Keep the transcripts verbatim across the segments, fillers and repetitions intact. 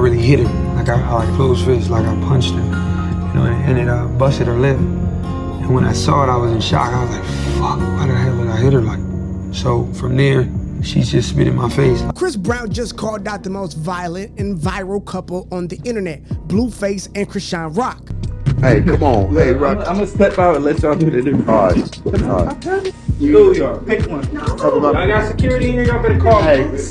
really hit her. Like I, I like closed fist, like I punched her, you know, and, and it uh, busted her lip. And when I saw it, I was in shock. I was like, fuck, why the hell did I hit her like? So from there, she just spit in my face. Chris Brown just called out the most violent and viral couple on the internet, Blueface and Chrisean Rock. Hey, come on. Hey, Rock. I'm gonna step out and let y'all do the interview. All right. All right. You, y'all. Pick one. No. I got security in here. Y'all better call hey. me.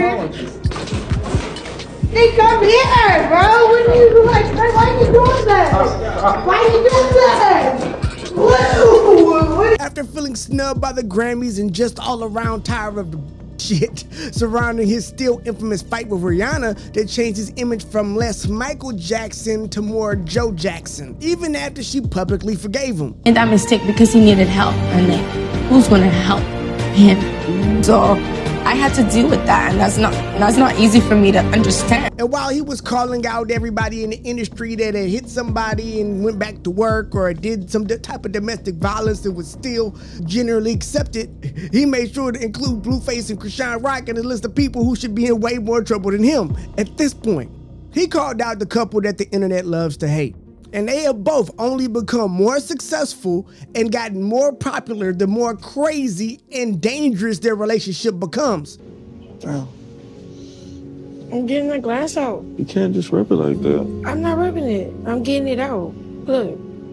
They come here, bro. What are you like? Why are you doing that? Why are you doing that? Whoa. After feeling snubbed by the Grammys and just all around tired of the shit surrounding his still infamous fight with Rihanna that changed his image from less Michael Jackson to more Joe Jackson, even after she publicly forgave him. And that mistake because he needed help, and then who's gonna help him? So I had to deal with that, and that's not that's not easy for me to understand. And while he was calling out everybody in the industry that had hit somebody and went back to work or did some type of domestic violence that was still generally accepted, he made sure to include Blueface and Chrisean Rock in the list of people who should be in way more trouble than him. At this point, he called out the couple that the internet loves to hate. And they have both only become more successful and gotten more popular the more crazy and dangerous their relationship becomes. Bro, I'm getting the glass out. you can't just rip it like that. I'm not rubbing it. I'm getting it out. Look.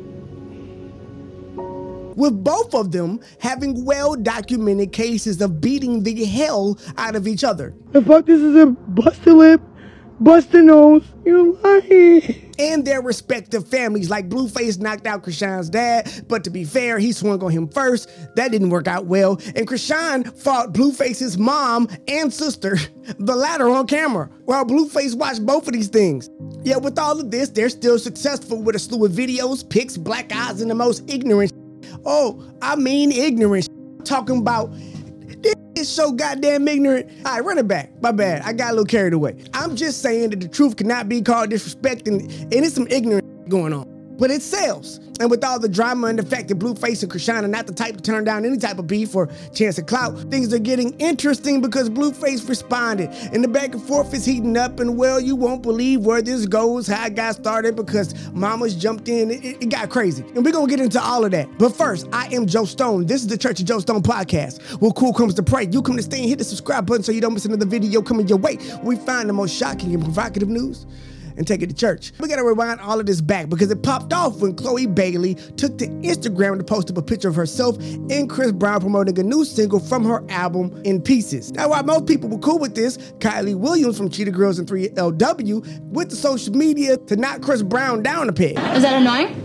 With both of them having well-documented cases of beating the hell out of each other. The fuck, this is a busted lip, busted nose, you lying. And their respective families, like Blueface knocked out Chrisean's dad, but to be fair, he swung on him first. That didn't work out well. And Chrisean fought Blueface's mom and sister, the latter on camera, while Blueface watched both of these things. Yet with all of this, they're still successful with a slew of videos, pics, black eyes, and the most ignorant. Oh, I mean ignorant. Talking about this is so goddamn ignorant. All right, run it back. My bad. I got a little carried away. I'm just saying that the truth cannot be called disrespect, and, and it's some ignorant going on. But it sells. And with all the drama and the fact that Blueface and Chrisean are not the type to turn down any type of beef or chance of clout, things are getting interesting because Blueface responded. And the back and forth is heating up, and well, you won't believe where this goes, how it got started because mamas jumped in. It, it got crazy. And we're gonna get into all of that. But first, I am Joe Stone. This is the Church of Joe Stone podcast. Where cool comes to pray. You come to stay and hit the subscribe button so you don't miss another video coming your way. We find the most shocking and provocative news and take it to church. We gotta rewind all of this back because it popped off when Chloe Bailey took to Instagram to post up a picture of herself and Chris Brown promoting a new single from her album, In Pieces. Now, while most people were cool with this, Kylie Williams from Cheetah Girls and three L W went to social media to knock Chris Brown down a peg. Is that annoying?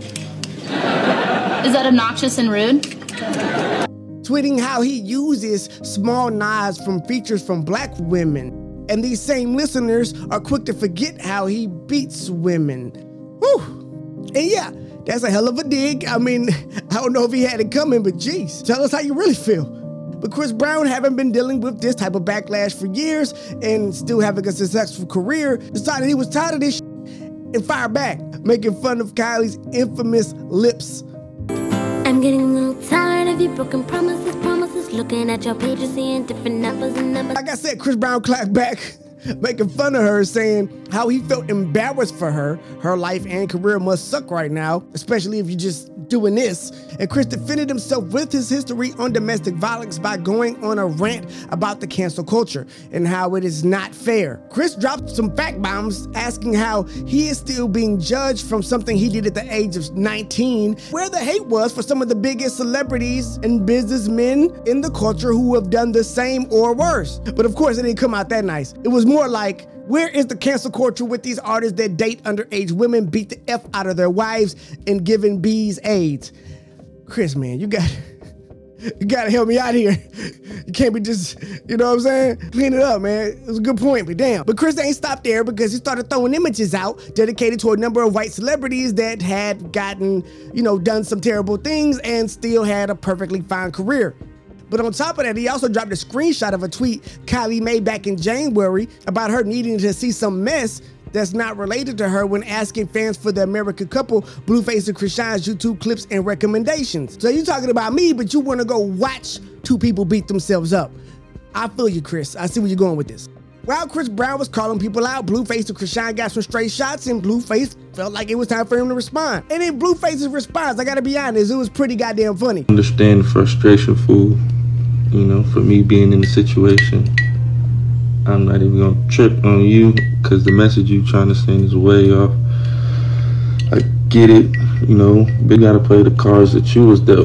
Is that obnoxious and rude? Tweeting how he uses small nods from features from black women. And these same listeners are quick to forget how he beats women. Whew. And yeah, that's a hell of a dig. I mean, I don't know if he had it coming, but geez, tell us how you really feel. But Chris Brown, having been dealing with this type of backlash for years and still having a successful career, decided he was tired of this shit and fired back, making fun of Kylie's infamous lips. I'm getting a little tired of your broken promises, promises, looking at your pages, seeing different numbers and numbers. Like I said, Chris Brown clapped back, making fun of her, saying how he felt embarrassed for her. Her life and career must suck right now, especially if you're just doing this. And Chris defended himself with his history on domestic violence by going on a rant about the cancel culture and how it is not fair. Chris dropped some fact bombs asking how he is still being judged from something he did at the age of nineteen, where the hate was for some of the biggest celebrities and businessmen in the culture who have done the same or worse. But of course, it didn't come out that nice. It was more like, where is the cancel culture with these artists that date underage women, beat the F out of their wives, and giving bees AIDS? Chris, man, you got you got to help me out here. You can't be just, you know what I'm saying? Clean it up, man. It was a good point, but damn. But Chris ain't stopped there because he started throwing images out dedicated to a number of white celebrities that had gotten, you know, done some terrible things and still had a perfectly fine career. But on top of that, he also dropped a screenshot of a tweet Kylie made back in January about her needing to see some mess that's not related to her when asking fans for the American couple Blueface and Chrisean's YouTube clips and recommendations. So you're talking about me, but you want to go watch two people beat themselves up. I feel you, Chris. I see where you're going with this. While Chris Brown was calling people out, Blueface and Chrisean got some straight shots, and Blueface felt like it was time for him to respond. And in Blueface's response, I gotta be honest, it was pretty goddamn funny. Understand the frustration, fool. You know, for me being in the situation, I'm not even gonna trip on you because the message you trying to send is way off. I get it, you know, they gotta play the cards that you was dealt.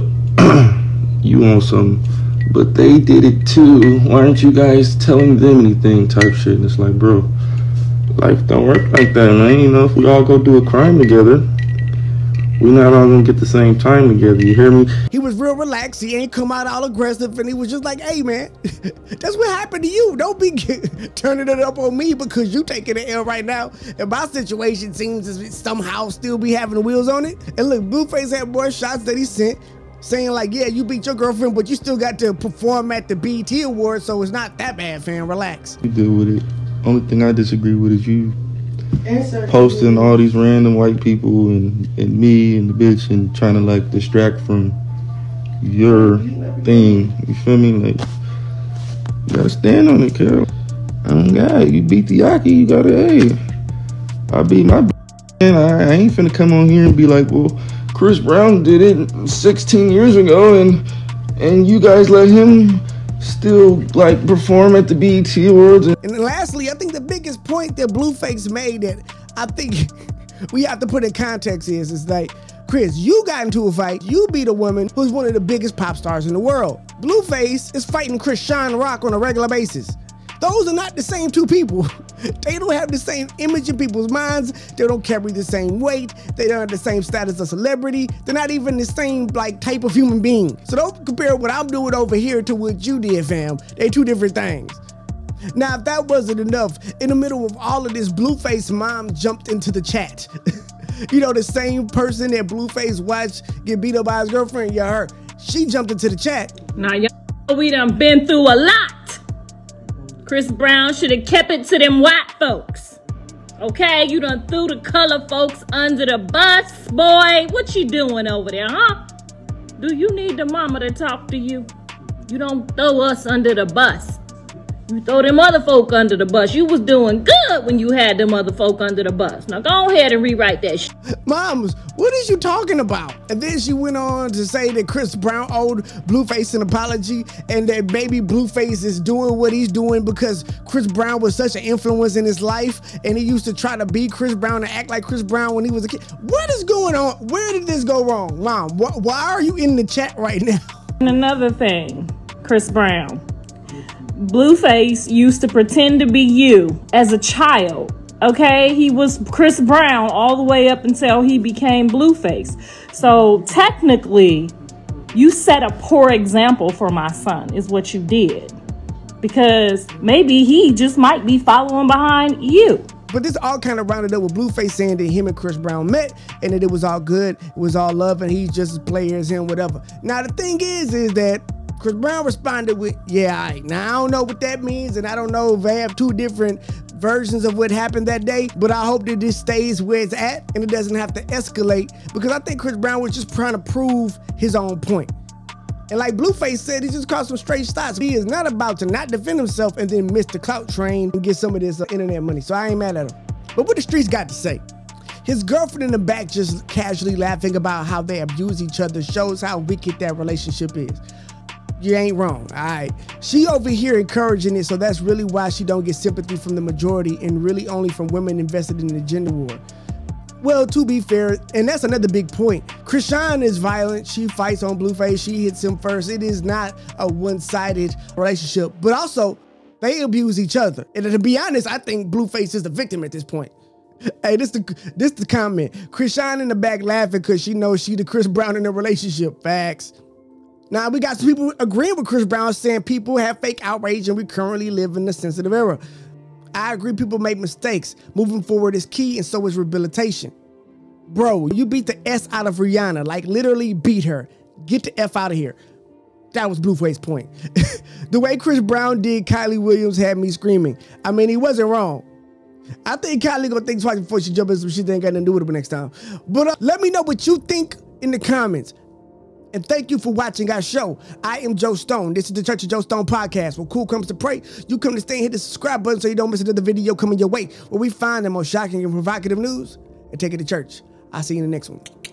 You want some, but they did it too. Why aren't you guys telling them anything type shit? And it's like, bro, life don't work like that, man. You know, if we all go do a crime together, we're not all gonna get the same time together, you hear me? He was real relaxed, he ain't come out all aggressive, and he was just like, hey man, that's what happened to you. Don't be turning it up on me because you taking the L right now. And my situation seems to somehow still be having the wheels on it. And look, Blueface had more shots that he sent, saying like, yeah, you beat your girlfriend, but you still got to perform at the B E T Awards, so it's not that bad, fam, relax. You deal with it. Only thing I disagree with is you posting all these random white people and, and me and the bitch and trying to like distract from your thing. You feel me? Like, you gotta stand on it, Carol. I don't got it. You beat the Yaki, you gotta, hey, I beat my b- and I, I ain't finna come on here and be like, well, Chris Brown did it sixteen years ago and and you guys let him still like perform at the B E T Awards. And then lastly, I think the biggest point that Blueface made that I think we have to put in context is, is like, Chris, you got into a fight, you beat a woman who's one of the biggest pop stars in the world. Blueface is fighting Chrisean Rock on a regular basis. Those are not the same two people. They don't have the same image in people's minds. They don't carry the same weight. They don't have the same status of celebrity. They're not even the same like type of human being. So don't compare what I'm doing over here to what you did, fam. They two different things. Now, if that wasn't enough, in the middle of all of this, Blueface mom jumped into the chat. You know, the same person that Blueface watched get beat up by his girlfriend, yeah, her. She jumped into the chat. Now, y'all, we done been through a lot. Chris Brown should have kept it to them white folks. Okay, you done threw the color folks under the bus, boy. What you doing over there, huh? Do you need the mama to talk to you? You don't throw us under the bus. You throw them other folk under the bus. You was doing good when you had them other folk under the bus. Now go ahead and rewrite that shit. Moms, what is you talking about? And then she went on to say that Chris Brown owed Blueface an apology and that baby Blueface is doing what he's doing because Chris Brown was such an influence in his life and he used to try to be Chris Brown and act like Chris Brown when he was a kid. What is going on? Where did this go wrong? Mom, wh- why are you in the chat right now? And another thing, Chris Brown. Blueface used to pretend to be you as a child, okay? He was Chris Brown all the way up until he became Blueface. So technically, you set a poor example for my son, is what you did. Because maybe he just might be following behind you. But this all kind of rounded up with Blueface saying that him and Chris Brown met and that it was all good, it was all love, and he's just as player as him, whatever. Now, the thing is, is that Chris Brown responded with, yeah, all right. Now, I don't know what that means, and I don't know if I have two different versions of what happened that day, but I hope that this stays where it's at and it doesn't have to escalate, because I think Chris Brown was just trying to prove his own point. And like Blueface said, he just caught some straight shots. He is not about to not defend himself and then miss the clout train and get some of this uh, internet money, so I ain't mad at him. But what the streets got to say? His girlfriend in the back just casually laughing about how they abuse each other shows how wicked that relationship is. You ain't wrong, all right? She over here encouraging it, so that's really why she don't get sympathy from the majority and really only from women invested in the gender war. Well, to be fair, and that's another big point, Chrisean is violent. She fights on Blueface. She hits him first. It is not a one-sided relationship, but also they abuse each other. And to be honest, I think Blueface is the victim at this point. Hey, this the this the comment. Chrisean in the back laughing because she knows she the Chris Brown in the relationship. Facts. Now, we got some people agreeing with Chris Brown saying people have fake outrage and we currently live in a sensitive era. I agree people make mistakes. Moving forward is key and so is rehabilitation. Bro, you beat the S out of Rihanna, like literally beat her. Get the F out of here. That was Blueface's point. The way Chris Brown did Kylie Williams had me screaming. I mean, he wasn't wrong. I think Kylie gonna think twice before she jump in some shit that ain't got nothing to do with it next time. But uh, let me know what you think in the comments. And thank you for watching our show. I am Joe Stone. This is the Church of Joe Stone podcast. Where cool comes to pray, you come to stay and hit the subscribe button so you don't miss another video coming your way, where we find the most shocking and provocative news and take it to church. I'll see you in the next one.